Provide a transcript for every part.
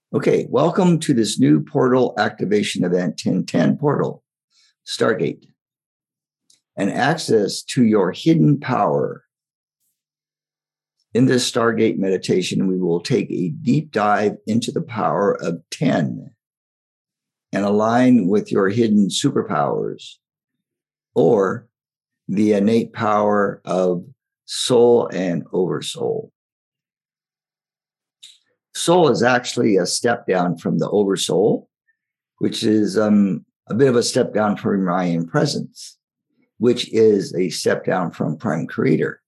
Okay, welcome to this new portal activation event, 1010 Portal, Stargate, and access to your hidden power. In this Stargate meditation, we will take a deep dive into the power of 10 and align with your hidden superpowers or the innate power of soul and oversoul. Soul is actually a step down from the oversoul, which is a bit of a step down from I Am Presence, which is a step down from Prime Creator.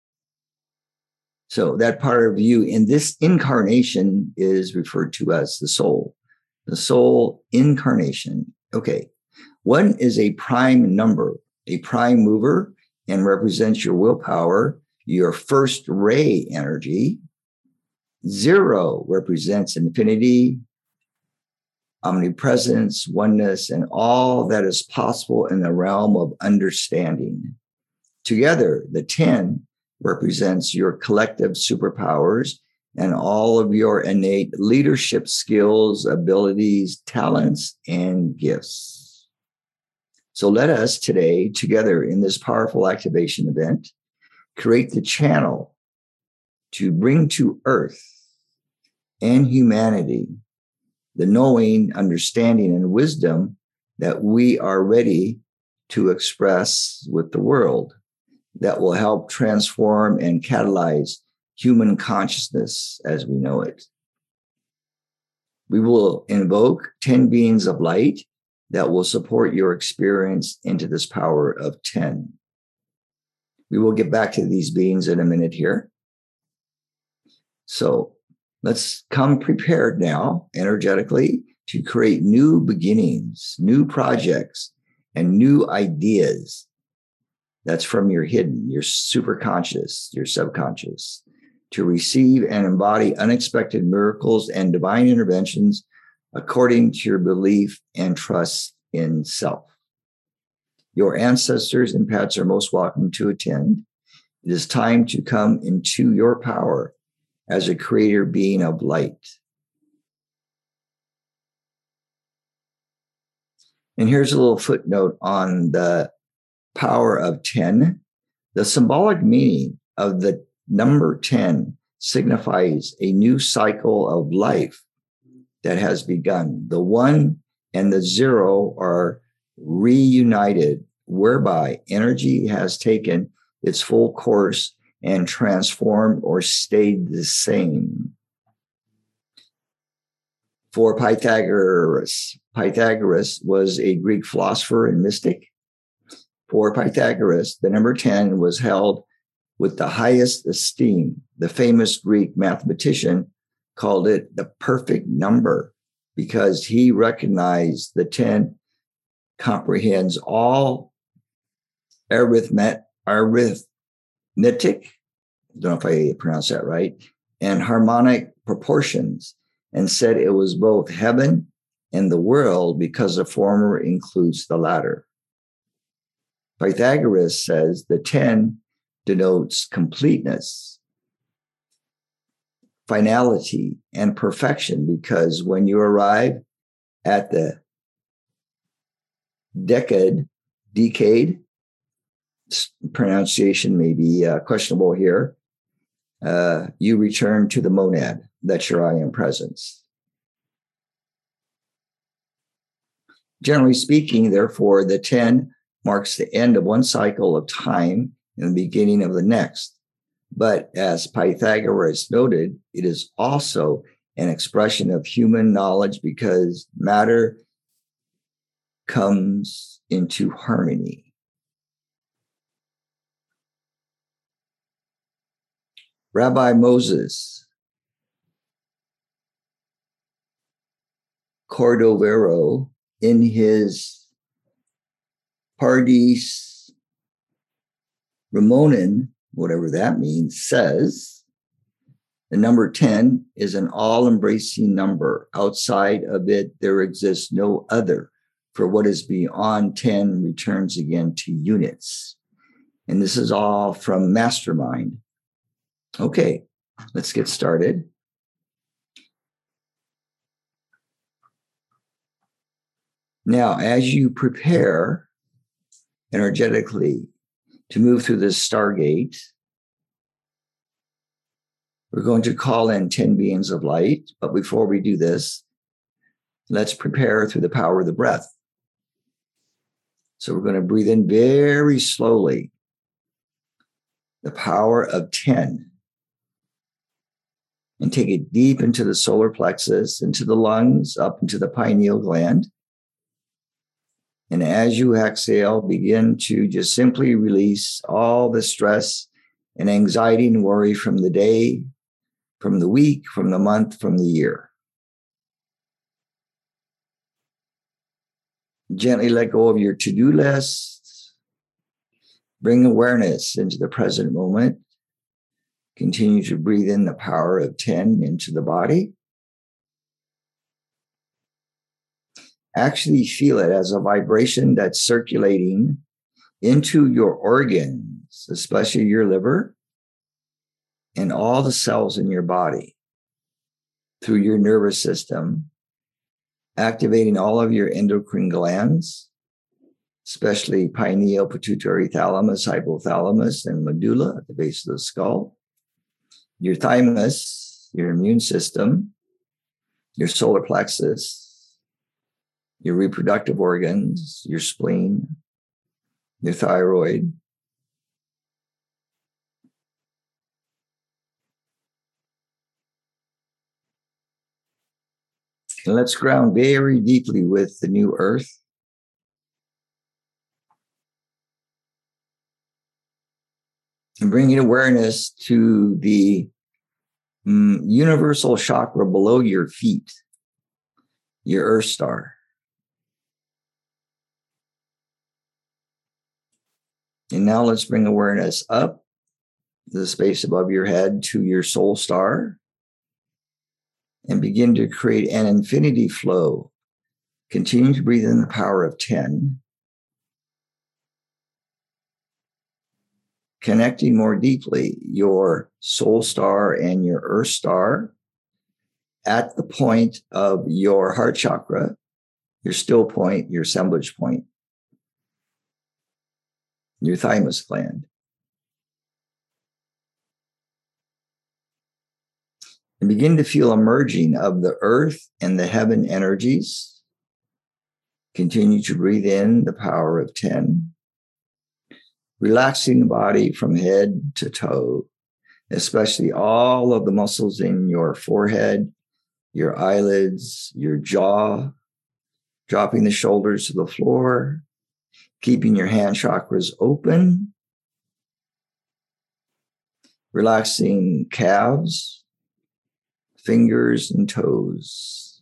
So that part of you in this incarnation is referred to as the soul incarnation. Okay. One is a prime number, a prime mover, and represents your willpower, your first ray energy. 0 represents infinity, omnipresence, oneness, and all that is possible in the realm of understanding. Together, the 10 represents your collective superpowers and all of your innate leadership skills, abilities, talents, and gifts. So let us today, together in this powerful activation event, create the channel to bring to Earth and humanity the knowing, understanding, and wisdom that we are ready to express with the world that will help transform and catalyze human consciousness as we know it. We will invoke 10 beings of light that will support your experience into this power of 10. We will get back to these beings in a minute here. So let's come prepared now, energetically, to create new beginnings, new projects, and new ideas. That's from your hidden, your superconscious, your subconscious, to receive and embody unexpected miracles and divine interventions according to your belief and trust in self. Your ancestors and pets are most welcome to attend. It is time to come into your power as a creator being of light. And here's a little footnote on the power of 10. The symbolic meaning of the number 10 signifies a new cycle of life that has begun. The 1 and the 0 are reunited, whereby energy has taken its full course and transformed or stayed the same. For Pythagoras was a Greek philosopher and mystic. For Pythagoras, the number 10 was held with the highest esteem. The famous Greek mathematician called it the perfect number because he recognized the 10 comprehends all arithmetic, I don't know if I pronounced that right, and harmonic proportions, and said it was both heaven and the world because the former includes the latter. Pythagoras says the 10 denotes completeness, finality, and perfection because when you arrive at the decade, pronunciation may be questionable here, you return to the monad. That's your I Am Presence. Generally speaking, therefore, the 10 marks the end of one cycle of time and the beginning of the next. But as Pythagoras noted, it is also an expression of human knowledge because matter comes into harmony. Rabbi Moses Cordovero, in his Pardes Ramonen, whatever that means, says the number 10 is an all-embracing number. Outside of it, there exists no other. For what is beyond 10 returns again to units. And this is all from Mastermind. Okay, let's get started. Now, as you prepare energetically to move through this Stargate, we're going to call in 10 beings of light. But before we do this, let's prepare through the power of the breath. So we're going to breathe in very slowly the power of 10 and take it deep into the solar plexus, into the lungs, up into the pineal gland. And as you exhale, begin to just simply release all the stress and anxiety and worry from the day, from the week, from the month, from the year. Gently let go of your to-do list. Bring awareness into the present moment. Continue to breathe in the power of 10 into the body. Actually feel it as a vibration that's circulating into your organs, especially your liver, and all the cells in your body through your nervous system, activating all of your endocrine glands, especially pineal, pituitary, thalamus, hypothalamus, and medulla at the base of the skull, your thymus, your immune system, your solar plexus, your reproductive organs, your spleen, your thyroid. And let's ground very deeply with the new earth. And bringing awareness to the universal chakra below your feet, your earth star. And now let's bring awareness up the space above your head to your soul star and begin to create an infinity flow. Continue to breathe in the power of 10, connecting more deeply your soul star and your earth star at the point of your heart chakra, your still point, your assemblage point, your thymus gland. And begin to feel a merging of the earth and the heaven energies. Continue to breathe in the power of 10, relaxing the body from head to toe, especially all of the muscles in your forehead, your eyelids, your jaw, dropping the shoulders to the floor, keeping your hand chakras open, relaxing calves, fingers, and toes.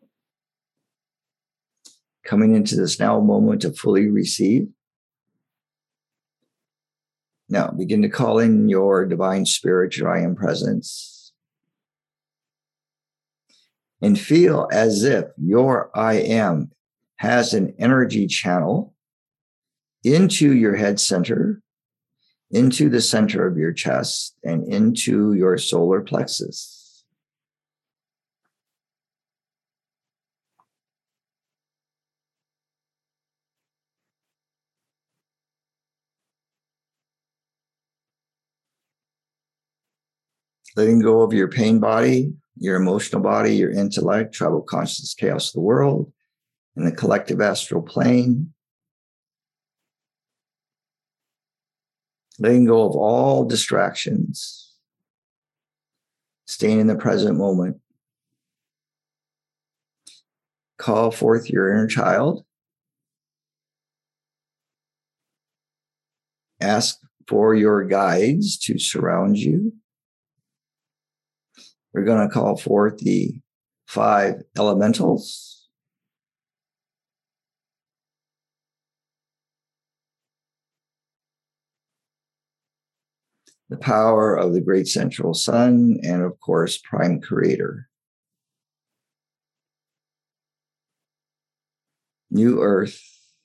Coming into this now moment to fully receive. Now begin to call in your divine spirit, your I am presence. And feel as if your I am has an energy channel into your head center, into the center of your chest, and into your solar plexus. Letting go of your pain body, your emotional body, your intellect, tribal consciousness, chaos of the world, and the collective astral plane. Letting go of all distractions. Staying in the present moment. Call forth your inner child. Ask for your guides to surround you. We're going to call forth the 5 elementals. The power of the great central sun, and of course, prime creator. New earth.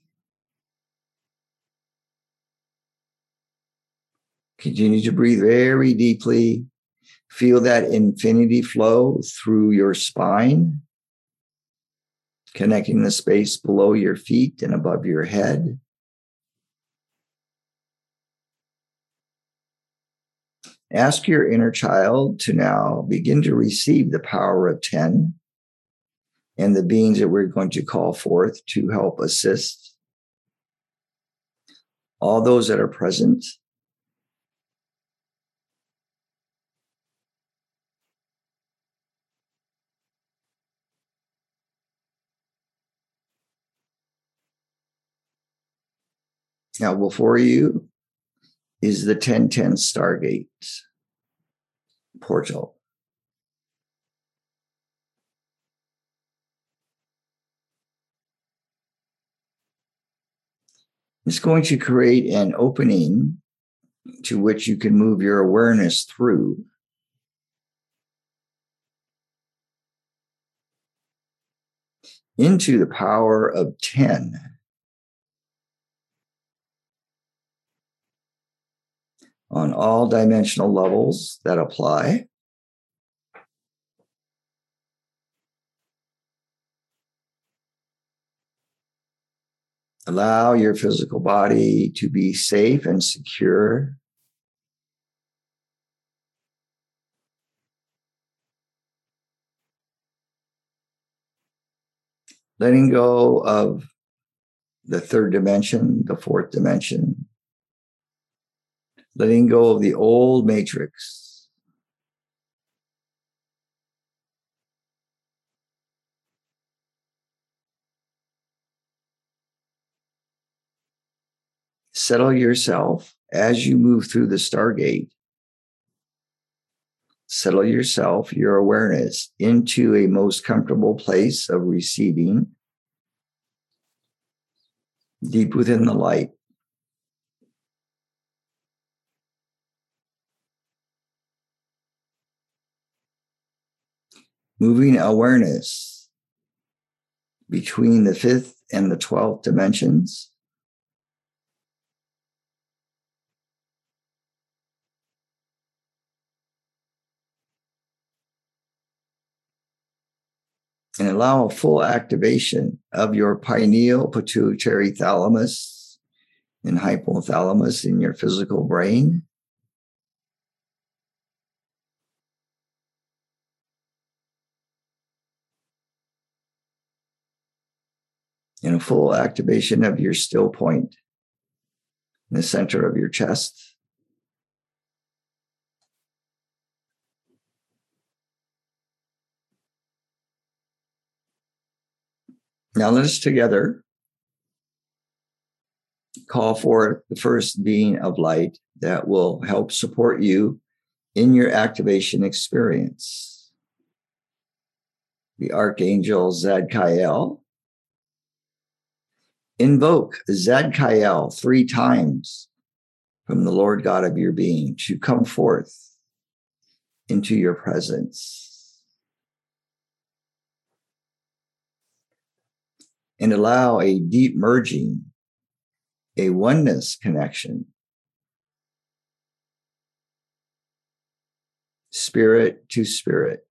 Continue to breathe very deeply. Feel that infinity flow through your spine, connecting the space below your feet and above your head. Ask your inner child to now begin to receive the power of 10 and the beings that we're going to call forth to help assist all those that are present. Now, before you is the 1010 Stargate portal. It's going to create an opening to which you can move your awareness through. Into the power of 10. On all dimensional levels that apply. Allow your physical body to be safe and secure. Letting go of the third dimension, the fourth dimension. Letting go of the old matrix. Settle yourself as you move through the Stargate. Settle yourself, your awareness, into a most comfortable place of receiving, deep within the light. Moving awareness between the 5th and the 12th dimensions. And allow a full activation of your pineal, pituitary thalamus, and hypothalamus in your physical brain. And a full activation of your still point in the center of your chest. Now let us together call for the first being of light that will help support you in your activation experience. The Archangel Zadkiel. Invoke Zadkiel 3 times from the Lord God of your being to come forth into your presence. And allow a deep merging, a oneness connection, spirit to spirit.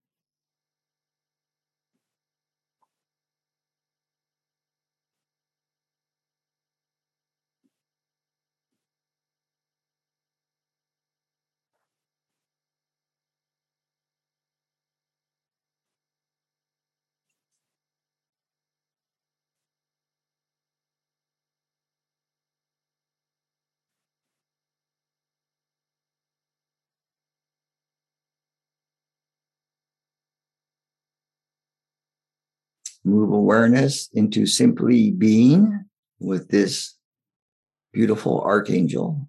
Move awareness into simply being with this beautiful archangel.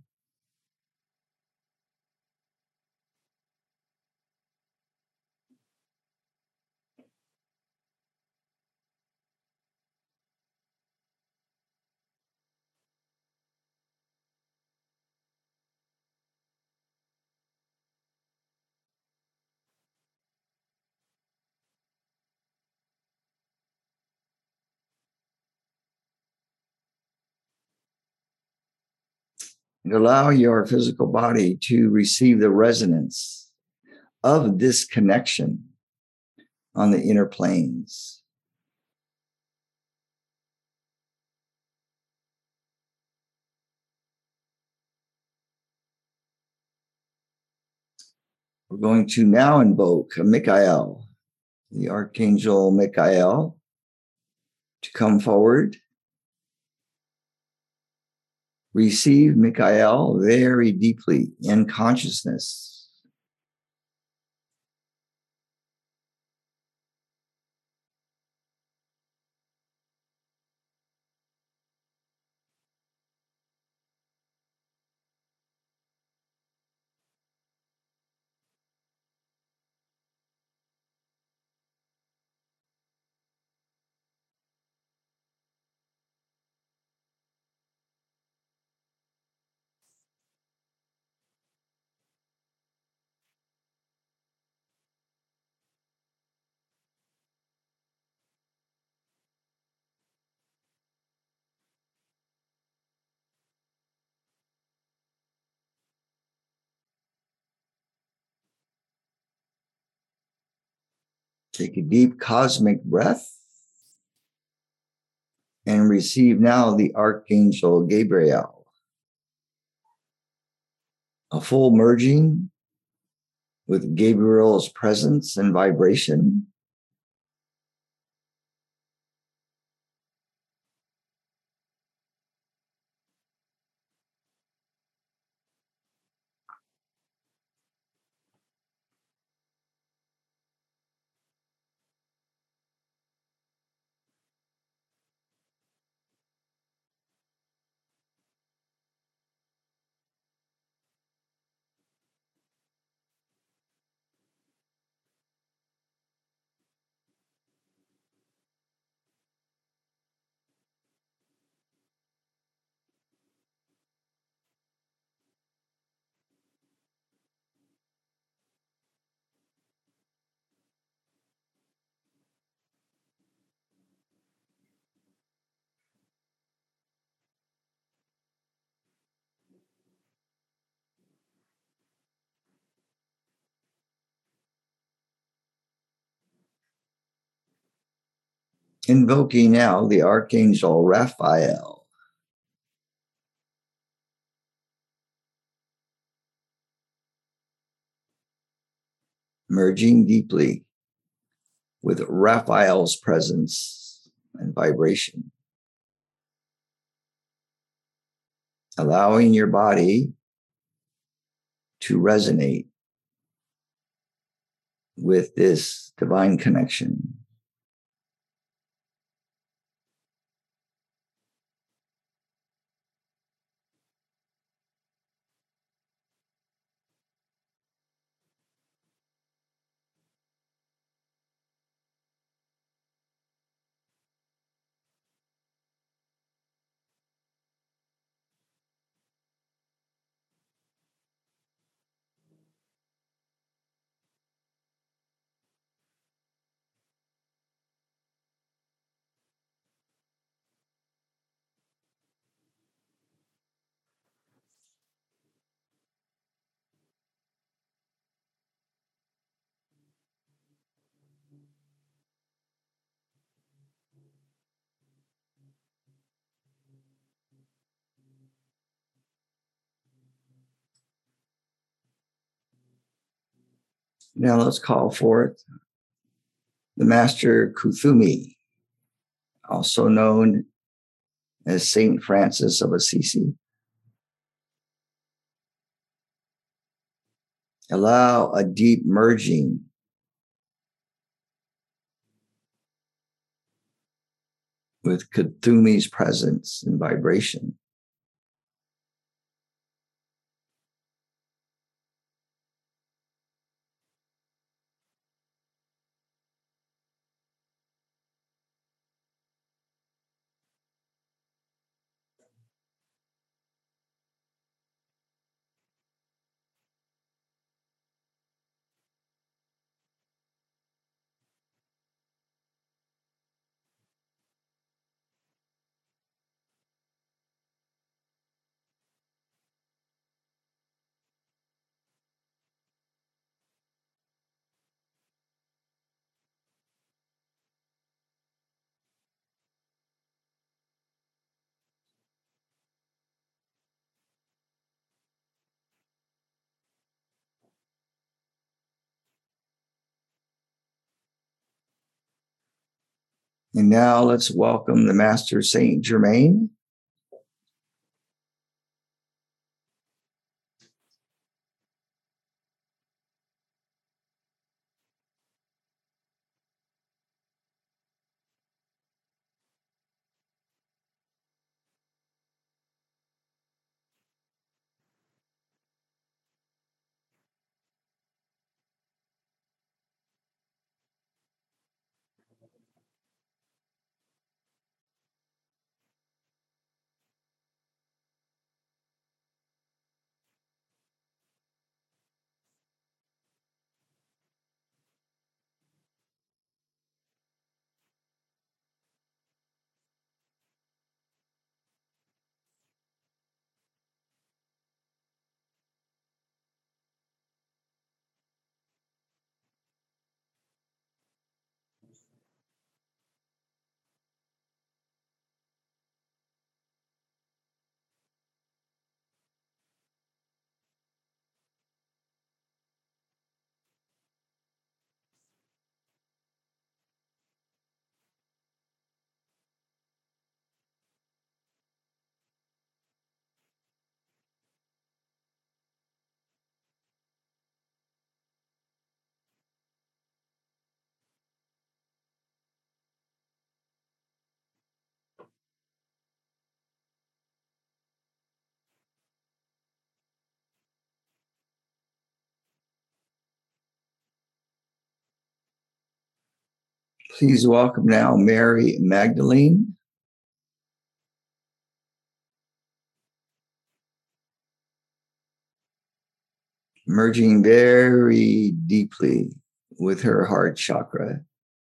And allow your physical body to receive the resonance of this connection on the inner planes. We're going to now invoke Michael, the Archangel Michael, to come forward. Receive Michael very deeply in consciousness. Take a deep cosmic breath and receive now the Archangel Gabriel. A full merging with Gabriel's presence and vibration. Invoking now the Archangel Raphael. Merging deeply with Raphael's presence and vibration. Allowing your body to resonate with this divine connection. Now let's call forth the Master Kuthumi, also known as Saint Francis of Assisi. Allow a deep merging with Kuthumi's presence and vibration. And now let's welcome the Master Saint Germain. Please welcome now Mary Magdalene. Merging very deeply with her heart chakra.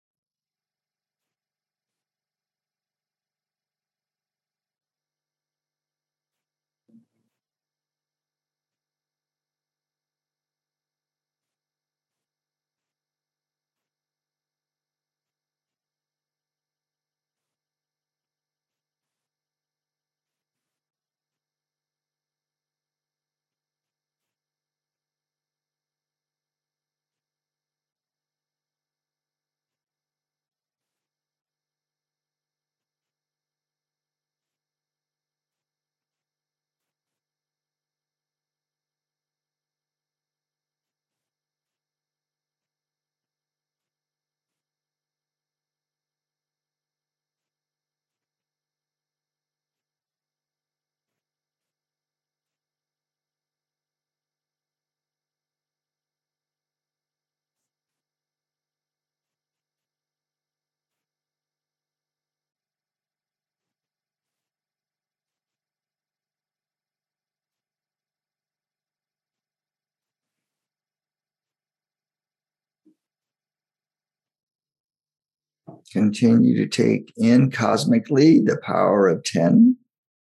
Continue to take in cosmically the power of 10.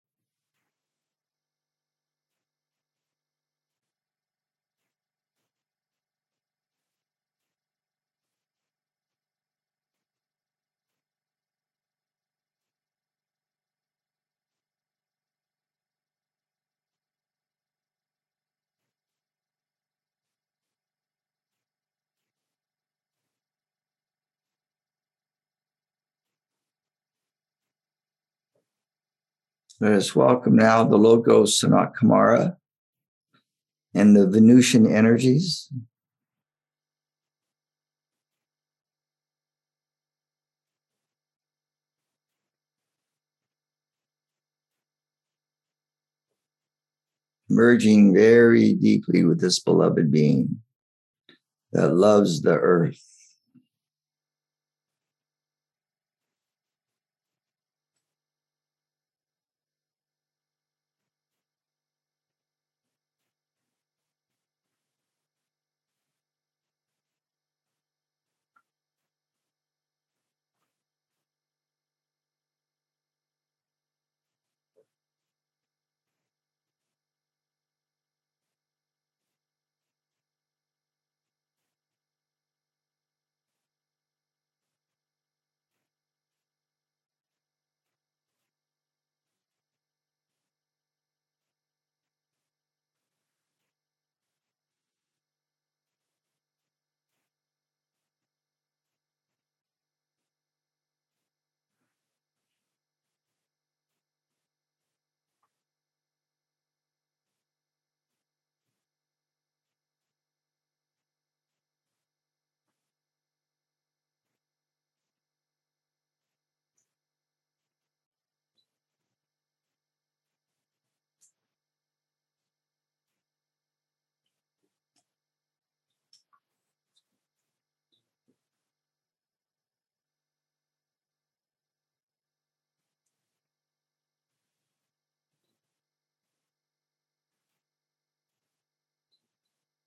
Let us welcome now the Logos Sanat Kumara and the Venusian energies. Merging very deeply with this beloved being that loves the earth.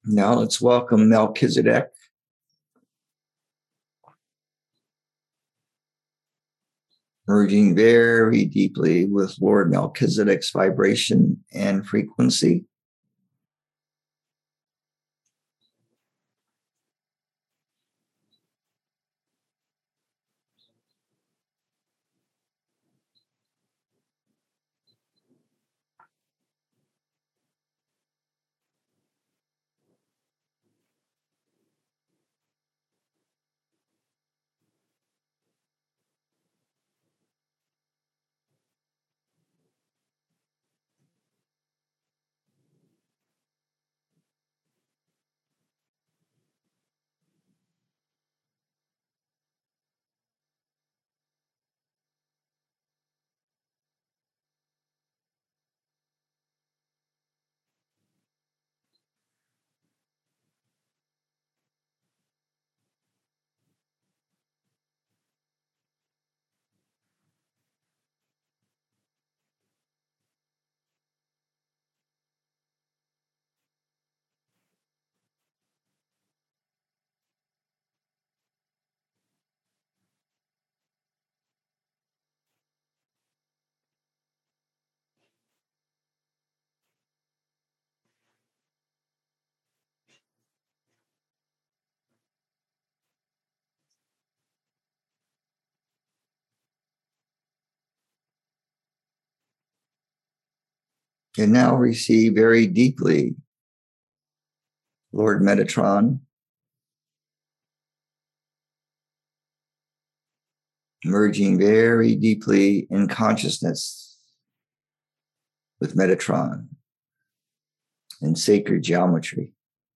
Now let's welcome Melchizedek. Merging very deeply with Lord Melchizedek's vibration and frequency. And now receive very deeply Lord Metatron, merging very deeply in consciousness with Metatron in sacred geometry.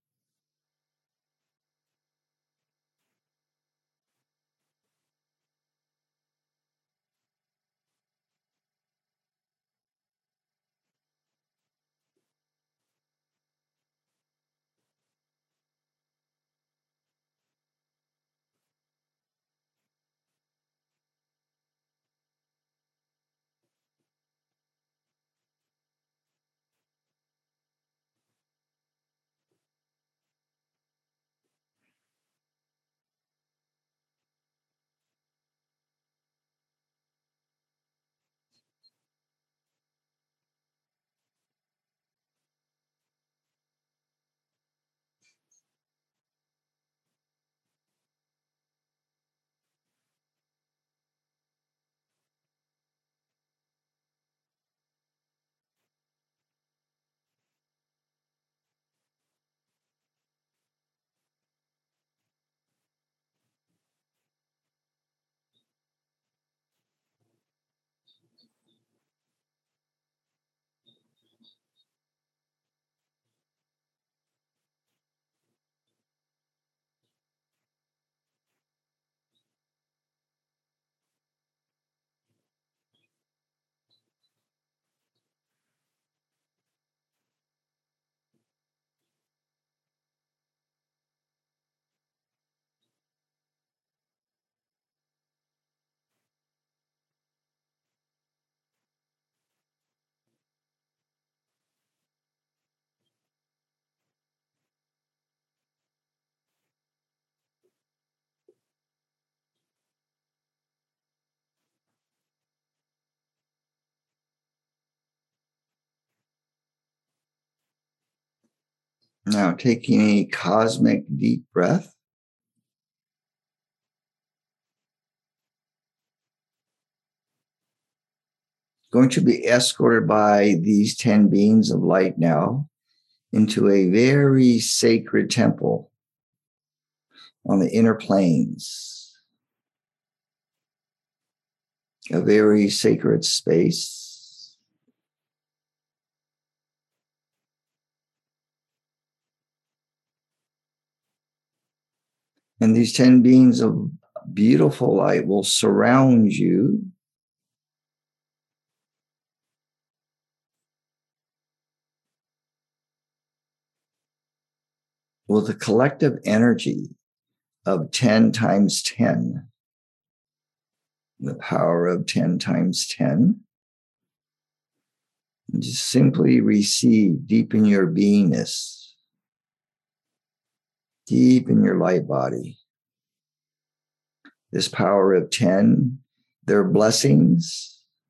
Now taking a cosmic deep breath. Going to be escorted by these 10 beings of light now into a very sacred temple on the inner planes, a very sacred space. And these 10 beings of beautiful light will surround you with a collective energy of 10 times 10, the power of 10 times 10. And just simply receive deep in your beingness deep in your light body. This power of 10, their blessings,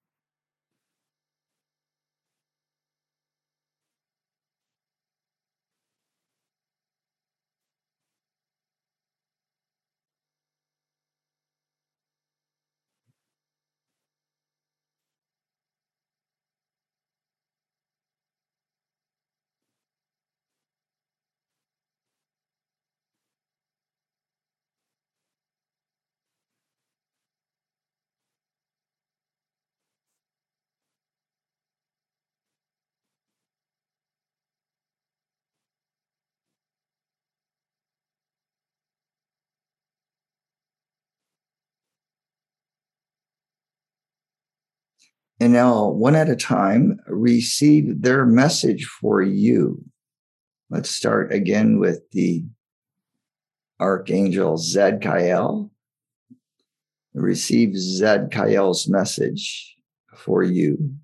and now one at a time receive their message for you. Let's start again with the Archangel Zadkiel. Receive Zadkiel's message for you.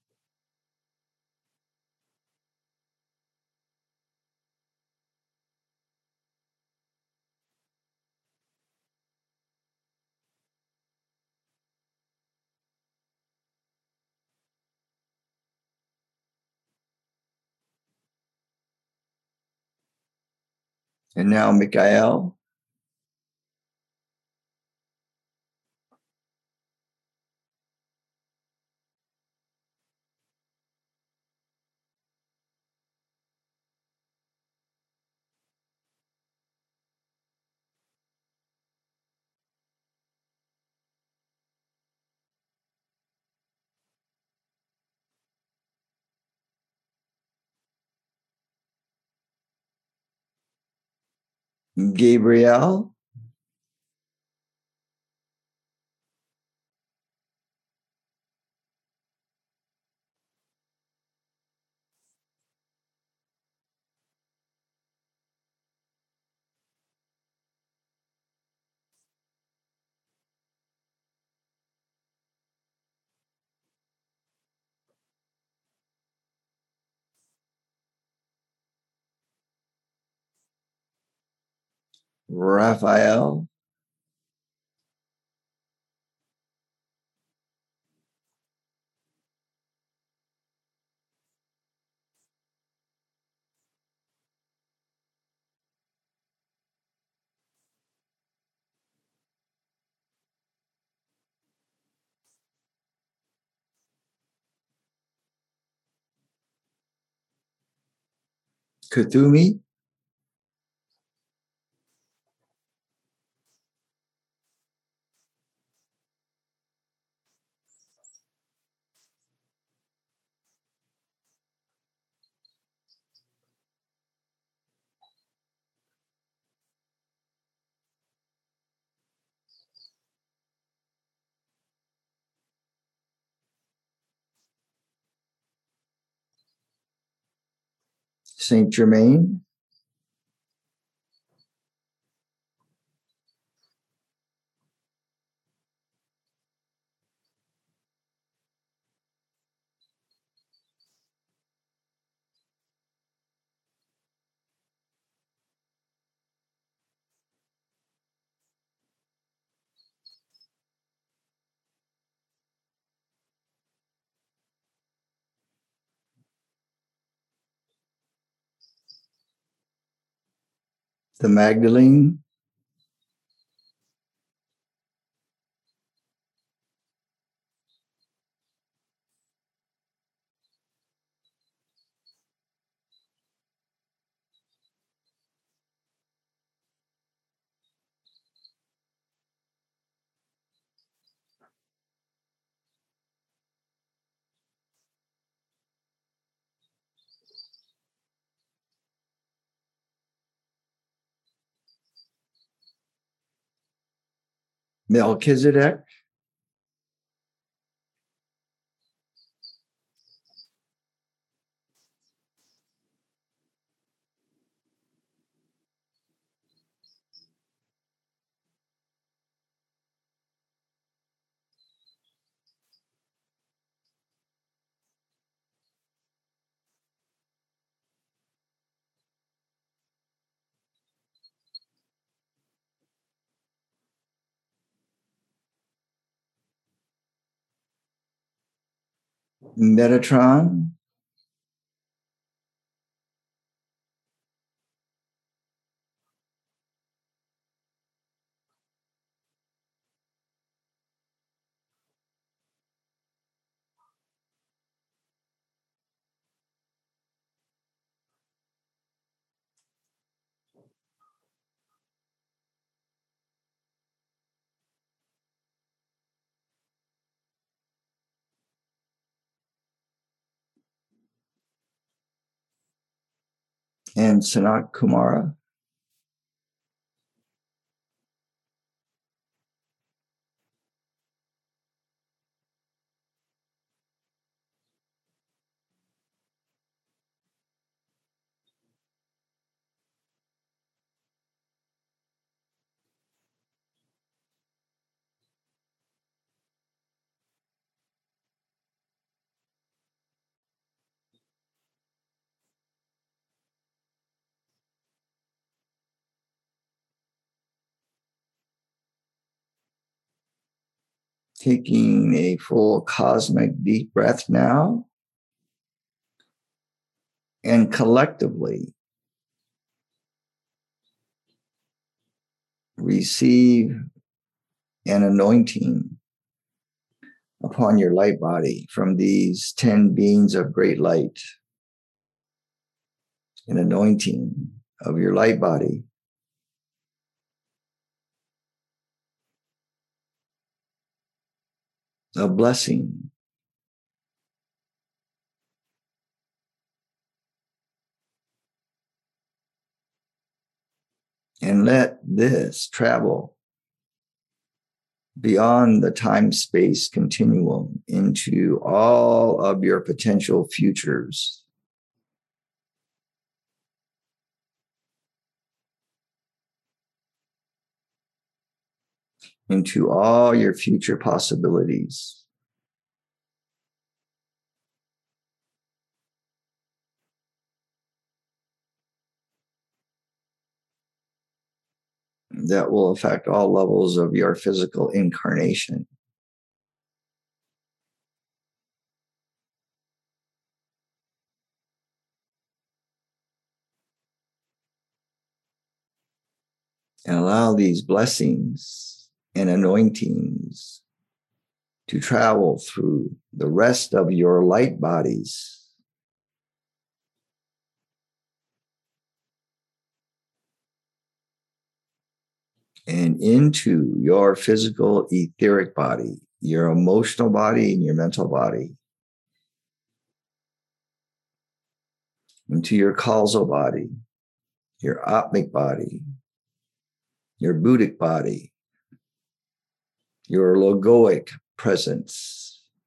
And now, Michael. Gabriel. Raphael. Kuthumi. Saint Germain. The Magdalene. Melchizedek. Metatron, and Sanat Kumara. Taking a full cosmic deep breath now, and collectively receive an anointing upon your light body from these 10 beings of great light, an anointing of your light body, a blessing. And let this travel beyond the time-space continuum into all of your potential futures, into all your future possibilities. That will affect all levels of your physical incarnation. And allow these blessings and anointings to travel through the rest of your light bodies and into your physical etheric body, your emotional body, and your mental body, into your causal body, your atmic body, your buddhic body, your logoic presence.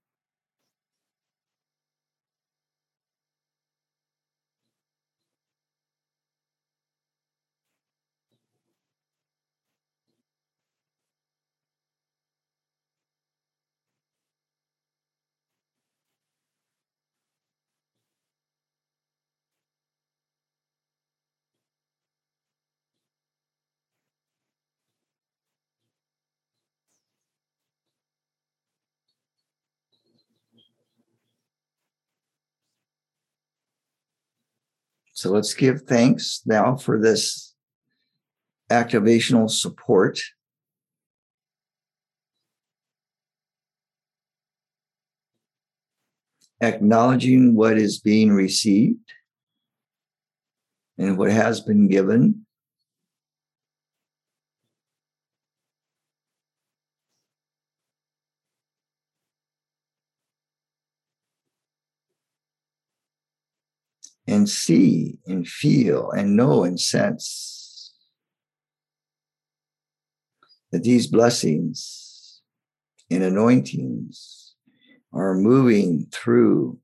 So let's give thanks now for this activational support. Acknowledging what is being received and what has been given. And see and feel and know and sense that these blessings and anointings are moving through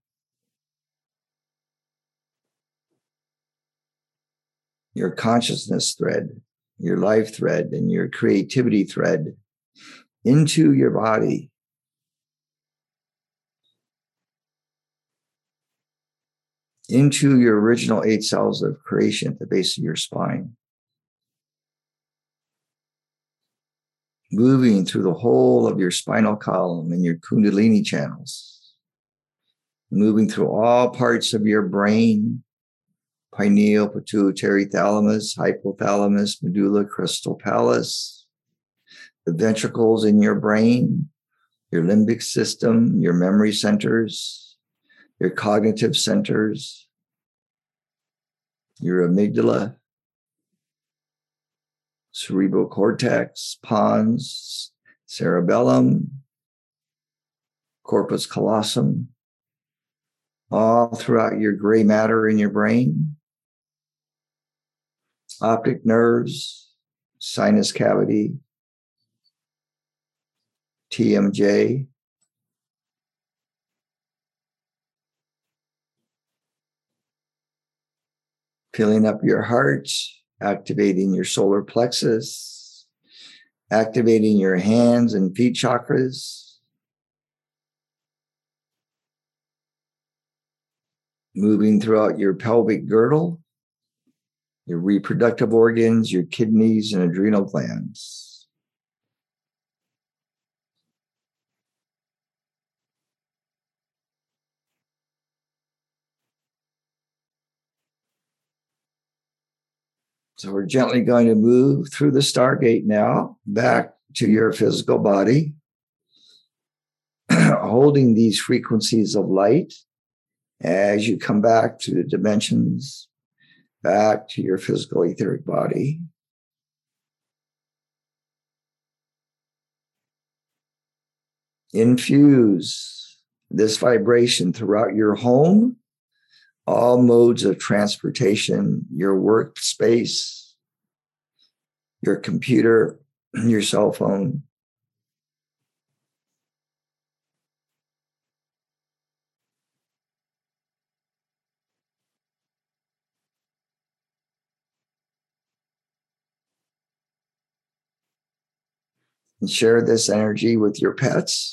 your consciousness thread, your life thread, and your creativity thread into your body, into your original 8 cells of creation at the base of your spine, moving through the whole of your spinal column and your Kundalini channels, moving through all parts of your brain: pineal, pituitary, thalamus, hypothalamus, medulla, crystal palace, the ventricles in your brain, your limbic system, your memory centers, your cognitive centers, your amygdala, cerebral cortex, pons, cerebellum, corpus callosum, all throughout your gray matter in your brain, optic nerves, sinus cavity, TMJ, filling up your heart, activating your solar plexus, activating your hands and feet chakras, moving throughout your pelvic girdle, your reproductive organs, your kidneys and adrenal glands. So we're gently going to move through the Stargate now, back to your physical body, holding these frequencies of light as you come back to the dimensions, back to your physical etheric body. Infuse this vibration throughout your home, all modes of transportation, your workspace, your computer, your cell phone. And share this energy with your pets.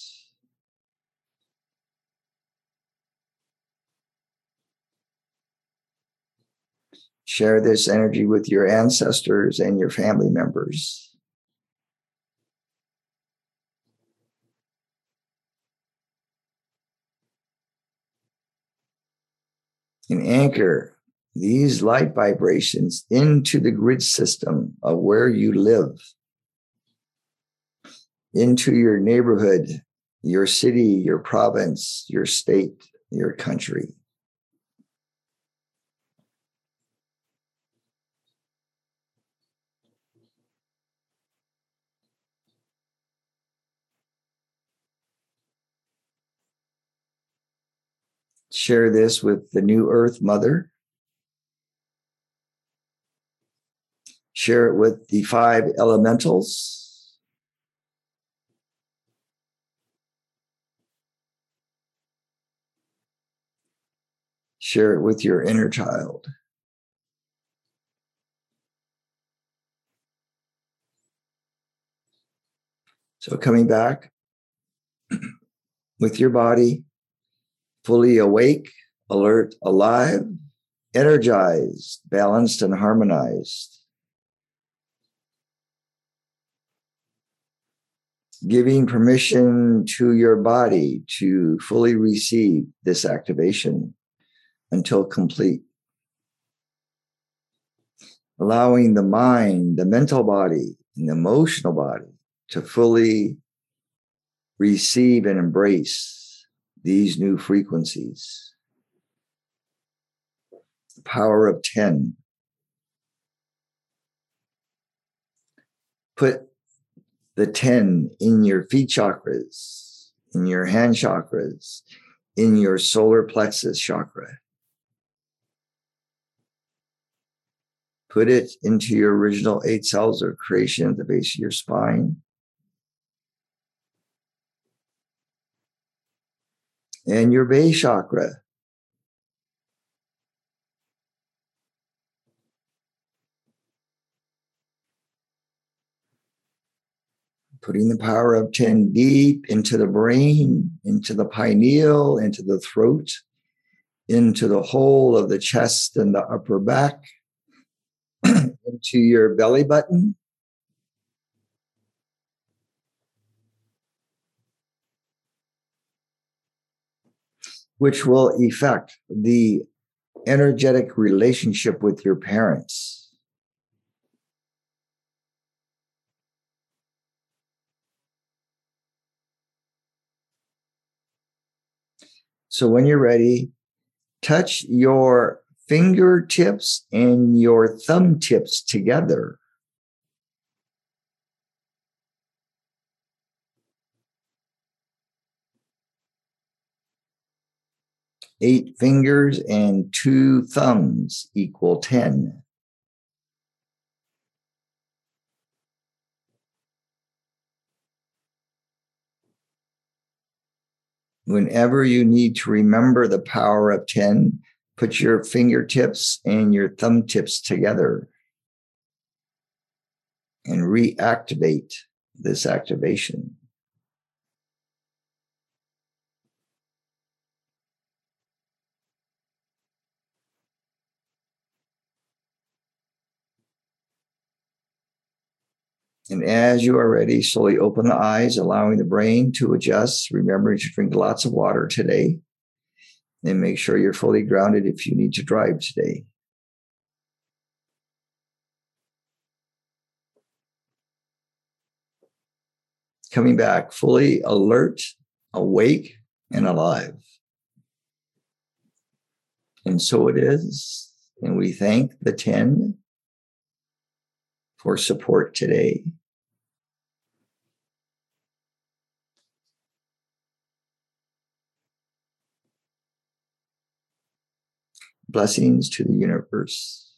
Share this energy with your ancestors and your family members. And anchor these light vibrations into the grid system of where you live, into your neighborhood, your city, your province, your state, your country. Share this with the New Earth Mother. Share it with the 5 elementals. Share it with your inner child. So coming back with your body fully awake, alert, alive, energized, balanced, and harmonized. Giving permission to your body to fully receive this activation until complete. Allowing the mind, the mental body, and the emotional body to fully receive and embrace these new frequencies. The power of 10. Put the 10 in your feet chakras, in your hand chakras, in your solar plexus chakra. Put it into your original 8 cells of creation at the base of your spine. And your base chakra. Putting the power of 10 deep into the brain, into the pineal, into the throat, into the whole of the chest and the upper back, into your belly button. which will affect the energetic relationship with your parents. So when you're ready, touch your fingertips and your thumb tips together. Eight fingers and two thumbs equal 10. Whenever you need to remember the power of 10, put your fingertips and your thumb tips together and reactivate this activation. And as you are ready, slowly open the eyes, allowing the brain to adjust. Remember to drink lots of water today and make sure you're fully grounded if you need to drive today. Coming back fully alert, awake, and alive. And so it is. And we thank the 10 for support today. Blessings to the universe.